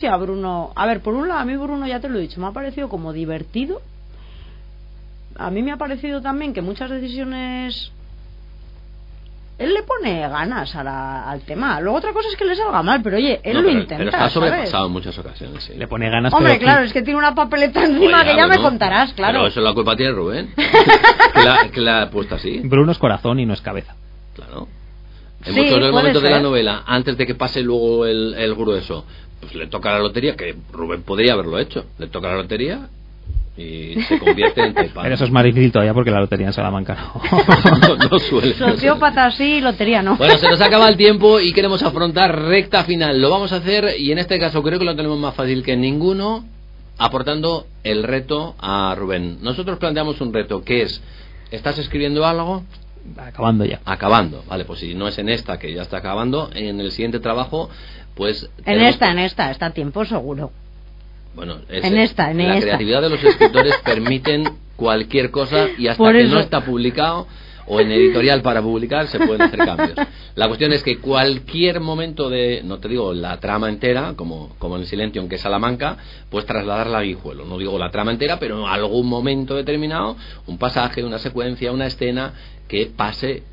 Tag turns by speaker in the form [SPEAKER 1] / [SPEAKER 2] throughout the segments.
[SPEAKER 1] Sí, a Bruno, a ver, por un lado, a mí Bruno, ya te lo he dicho, me ha parecido como divertido. A mí me ha parecido también que muchas decisiones él le pone ganas al tema. Luego otra cosa es que le salga mal, pero oye, él lo intenta.
[SPEAKER 2] Pero está sobrepasado,
[SPEAKER 1] ¿sabes?
[SPEAKER 2] En muchas ocasiones, sí.
[SPEAKER 3] Le pone ganas.
[SPEAKER 1] Hombre,
[SPEAKER 3] pero
[SPEAKER 1] claro, es que tiene una papeleta encima que ya me contarás, claro.
[SPEAKER 2] Pero eso la culpa tiene Rubén. que la ha puesto así.
[SPEAKER 3] Bruno es corazón y no es cabeza.
[SPEAKER 2] Claro. En
[SPEAKER 1] Sí,
[SPEAKER 2] muchos de los momentos
[SPEAKER 1] ser.
[SPEAKER 2] de la novela, antes de que pase luego el grueso, pues le toca la lotería, que Rubén podría haberlo hecho. Le toca la lotería y se convierte en Taipán.
[SPEAKER 3] Pero eso es más difícil todavía porque la lotería en Salamanca no
[SPEAKER 2] suele.
[SPEAKER 1] Sociópata sí, lotería no.
[SPEAKER 2] Bueno, se nos acaba el tiempo y queremos afrontar recta final. Lo vamos a hacer y en este caso creo que lo tenemos más fácil que ninguno, aportando el reto a Rubén. Nosotros planteamos un reto que es: ¿estás escribiendo algo?
[SPEAKER 3] Acabando ya.
[SPEAKER 2] Acabando, vale, pues si no es en esta que ya está acabando, en el siguiente trabajo, pues...
[SPEAKER 1] En esta, está a tiempo seguro.
[SPEAKER 2] Bueno,
[SPEAKER 1] la
[SPEAKER 2] creatividad de los escritores permiten cualquier cosa y hasta
[SPEAKER 1] Por
[SPEAKER 2] que
[SPEAKER 1] eso.
[SPEAKER 2] no está publicado o en editorial para publicar se pueden hacer cambios. La cuestión es que cualquier momento de, no te digo la trama entera, como en Silencio, que es Salamanca, puedes trasladarla a Guijuelo. No digo la trama entera, pero en algún momento determinado, un pasaje, una secuencia, una escena que pase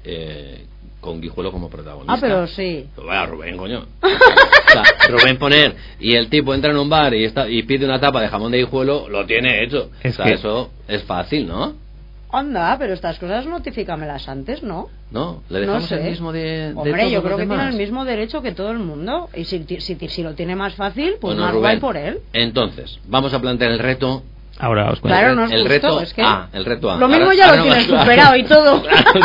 [SPEAKER 2] con Guijuelo como protagonista.
[SPEAKER 1] Ah, pero sí.
[SPEAKER 2] Pues vaya, Rubén, coño. O sea, Rubén poner y el tipo entra en un bar y pide una tapa de jamón de Guijuelo, lo tiene hecho. Eso es fácil, ¿no?
[SPEAKER 1] Anda, pero estas cosas notifícamelas antes, ¿no?
[SPEAKER 2] No, le dejamos el mismo de
[SPEAKER 1] Hombre, yo creo que
[SPEAKER 2] demás.
[SPEAKER 1] tiene el mismo derecho que todo el mundo. Y si lo tiene más fácil, pues
[SPEAKER 2] bueno,
[SPEAKER 1] más
[SPEAKER 2] Rubén,
[SPEAKER 1] guay por él.
[SPEAKER 2] Entonces, vamos a plantear el reto.
[SPEAKER 3] Ahora os cuento.
[SPEAKER 1] Claro, no es
[SPEAKER 2] el
[SPEAKER 1] justo,
[SPEAKER 2] reto
[SPEAKER 1] es que
[SPEAKER 2] el reto A.
[SPEAKER 1] Lo mismo
[SPEAKER 2] ahora,
[SPEAKER 1] ya
[SPEAKER 2] ahora
[SPEAKER 1] lo
[SPEAKER 2] no
[SPEAKER 1] tienes
[SPEAKER 2] más,
[SPEAKER 1] superado y todo.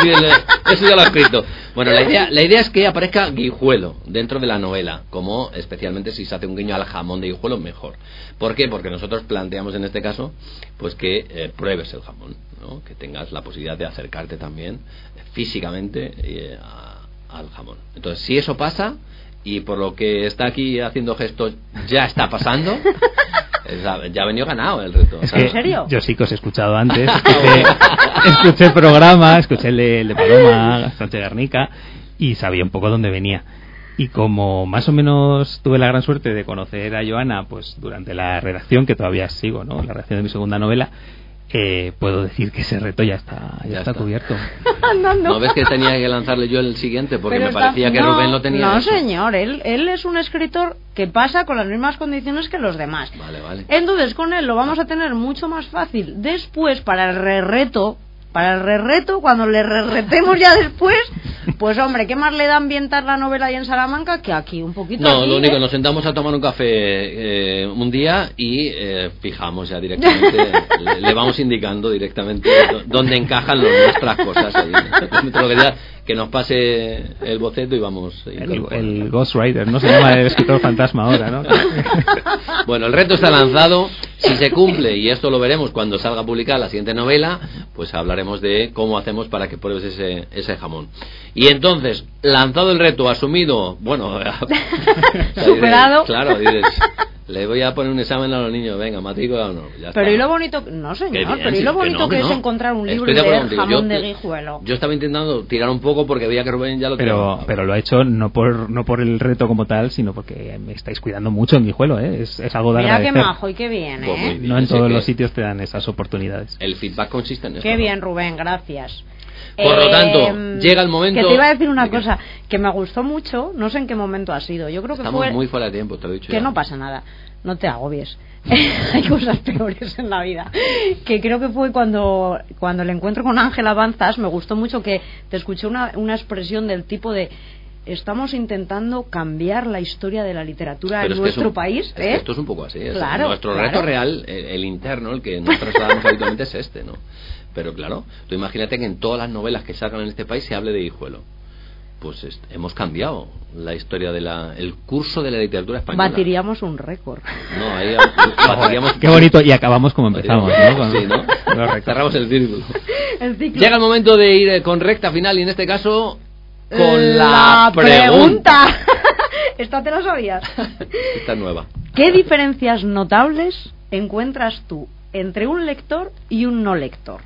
[SPEAKER 2] Eso ya lo he escrito. Bueno, la idea es que aparezca Guijuelo dentro de la novela, como especialmente si se hace un guiño al jamón de Guijuelo, mejor. ¿Por qué? Porque nosotros planteamos en este caso pues que pruebes el jamón, ¿no? Que tengas la posibilidad de acercarte también físicamente al jamón. Entonces, si eso pasa, y por lo que está aquí haciendo gestos ya está pasando, ya ha venido ganado el reto.
[SPEAKER 3] Es
[SPEAKER 1] que, ¿en serio?
[SPEAKER 3] Yo sí que os he escuchado antes. Escuché el programa, escuché el de Paloma, Sánchez Garnica, y sabía un poco dónde venía. Y como más o menos tuve la gran suerte de conocer a Joana pues durante la redacción, que todavía sigo, ¿no? La redacción de mi segunda novela, puedo decir que ese reto ya está cubierto.
[SPEAKER 2] ¿No ves que tenía que lanzarle yo el siguiente? Porque
[SPEAKER 1] Pero
[SPEAKER 2] me parecía que Rubén lo tenía.
[SPEAKER 1] No,
[SPEAKER 2] hecho.
[SPEAKER 1] señor, él es un escritor que pasa con las mismas condiciones que los demás.
[SPEAKER 2] Vale.
[SPEAKER 1] Entonces con él lo vamos a tener mucho más fácil después para el re-reto, cuando le re-retemos ya después, pues hombre, ¿qué más le da ambientar la novela ahí en Salamanca que aquí? Un poquito
[SPEAKER 2] No,
[SPEAKER 1] aquí,
[SPEAKER 2] lo único, nos sentamos a tomar un café un día y fijamos ya directamente, le vamos indicando directamente dónde encajan nuestras cosas ahí. Que nos pase el boceto y vamos.
[SPEAKER 3] El Ghost Rider, ¿no? Se llama el escritor fantasma ahora, ¿no?
[SPEAKER 2] Bueno, el reto está lanzado. Si se cumple, y esto lo veremos cuando salga publicada la siguiente novela, pues hablaremos de cómo hacemos para que pruebes ese jamón. Y entonces, lanzado el reto, asumido, bueno,
[SPEAKER 1] superado.
[SPEAKER 2] Claro, dices, le voy a poner un examen a los niños, venga, matrícula o no. Ya
[SPEAKER 1] pero
[SPEAKER 2] está.
[SPEAKER 1] y lo bonito, no señor,
[SPEAKER 2] Bien,
[SPEAKER 1] pero y lo bonito que es encontrar un libro de jamón de Guijuelo.
[SPEAKER 2] Yo estaba intentando tirar un poco porque veía que Rubén ya lo tenía.
[SPEAKER 3] Pero lo ha hecho no por el reto como tal, sino porque me estáis cuidando mucho en Guijuelo, ¿eh? Es algo de
[SPEAKER 1] Mira
[SPEAKER 3] agradecer.
[SPEAKER 1] qué majo y qué bien, ¿eh?
[SPEAKER 2] Pues muy bien,
[SPEAKER 3] no en todos los sitios te dan esas oportunidades.
[SPEAKER 2] El feedback consiste en eso.
[SPEAKER 1] Qué bien, Rubén, gracias.
[SPEAKER 2] Por lo tanto, llega el momento.
[SPEAKER 1] Que te iba a decir una cosa que me gustó mucho, no sé en qué momento ha sido. Yo creo que
[SPEAKER 2] estamos
[SPEAKER 1] fue
[SPEAKER 2] muy fuera de tiempo, te lo he dicho.
[SPEAKER 1] Que
[SPEAKER 2] ya.
[SPEAKER 1] no pasa nada, no te agobies. Hay cosas peores en la vida. Que creo que fue cuando el encuentro con Ángel Avanzas, me gustó mucho que te escuché una expresión del tipo de: estamos intentando cambiar la historia de la literatura en nuestro país.
[SPEAKER 2] Esto es un poco así.
[SPEAKER 1] Claro,
[SPEAKER 2] nuestro reto real, el interno, el que nos trasladamos habitualmente es este, ¿no? Pero claro, tú imagínate que en todas las novelas que salgan en este país se hable de Guijuelo. Pues hemos cambiado la historia el curso de la literatura española.
[SPEAKER 1] Batiríamos un récord.
[SPEAKER 2] No, ahí batiríamos.
[SPEAKER 3] Qué bonito, y acabamos como empezamos, ¿no?
[SPEAKER 2] Sí, ¿no? Cerramos el círculo.
[SPEAKER 1] El ciclo.
[SPEAKER 2] Llega el momento de ir con recta final y en este caso con
[SPEAKER 1] la pregunta. Esta te la sabías.
[SPEAKER 2] Esta es nueva.
[SPEAKER 1] ¿Qué diferencias notables encuentras tú entre un lector y un no lector?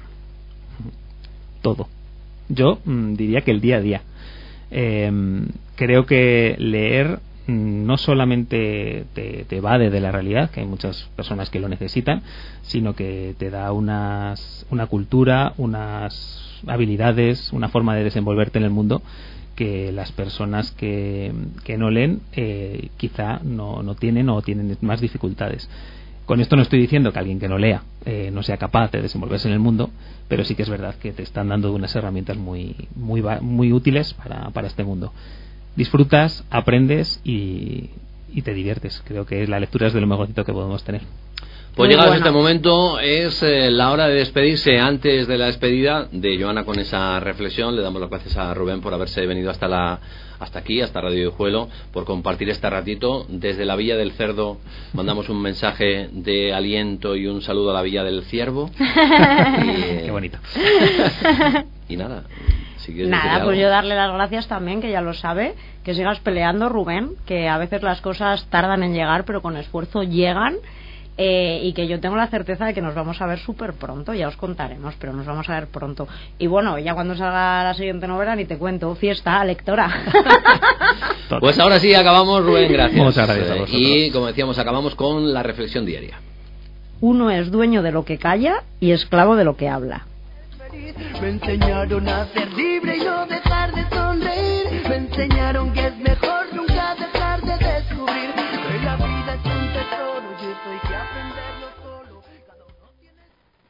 [SPEAKER 3] Todo. Yo diría que el día a día. Creo que leer no solamente te evade de la realidad, que hay muchas personas que lo necesitan, sino que te da una cultura, unas habilidades, una forma de desenvolverte en el mundo que las personas que no leen quizá no tienen o tienen más dificultades. Con esto no estoy diciendo que alguien que no lea no sea capaz de desenvolverse en el mundo, pero sí que es verdad que te están dando unas herramientas muy útiles para este mundo. Disfrutas, aprendes y te diviertes. Creo que la lectura es de lo mejorcito que podemos tener.
[SPEAKER 2] Pues llegado a este momento es la hora de despedirse. Antes de la despedida de Joana con esa reflexión, le damos las gracias a Rubén por haberse venido hasta aquí, hasta Radio Guijuelo, por compartir este ratito. Desde la Villa del Cerdo mandamos un mensaje de aliento y un saludo a la Villa del Ciervo.
[SPEAKER 3] Qué bonito.
[SPEAKER 2] Y nada,
[SPEAKER 1] nada, pues yo darle las gracias también, que ya lo sabe, que sigas peleando, Rubén, que a veces las cosas tardan en llegar, pero con esfuerzo llegan. Y que yo tengo la certeza de que nos vamos a ver súper pronto, ya os contaremos, pero nos vamos a ver pronto. Y bueno, ya cuando salga la siguiente novela ni te cuento, fiesta lectora.
[SPEAKER 2] Pues ahora sí, acabamos, Rubén, gracias.
[SPEAKER 3] Muchas gracias a vosotros.
[SPEAKER 2] Y como decíamos, acabamos con la reflexión diaria.
[SPEAKER 1] Uno es dueño de lo que calla y esclavo de lo que habla.
[SPEAKER 4] Me enseñaron a ser libre y no dejar de sonreír. Me enseñaron que es mejor nunca dejar de descubrir que la vida es un tesoro y eso hay que aprenderlo solo. Cada uno tiene...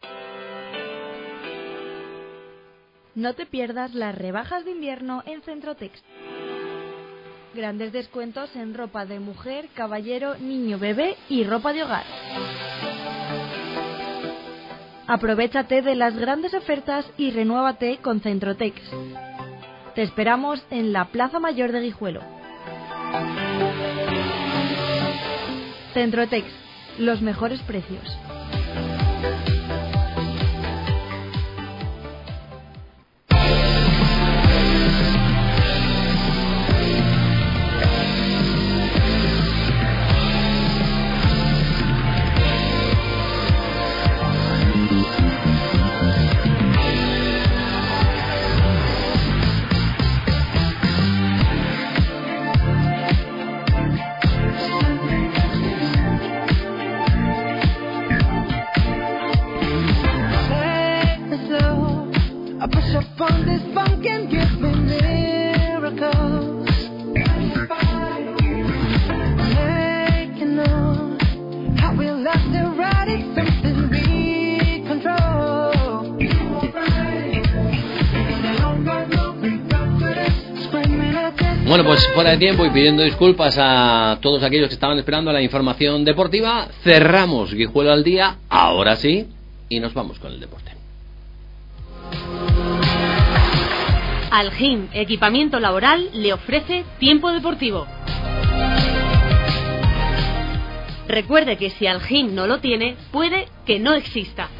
[SPEAKER 5] No te pierdas las rebajas de invierno en Centrotex. Grandes descuentos en ropa de mujer, caballero, niño, bebé y ropa de hogar. Aprovéchate de las grandes ofertas y renuévate con Centrotex. Te esperamos en la Plaza Mayor de Guijuelo. Centrotex, los mejores precios.
[SPEAKER 2] Bueno, pues fuera de tiempo y pidiendo disculpas a todos aquellos que estaban esperando la información deportiva, cerramos Guijuelo al día, ahora sí, y nos vamos con el deporte.
[SPEAKER 6] Algin Equipamiento Laboral le ofrece tiempo deportivo. Recuerde que si Algin no lo tiene, puede que no exista.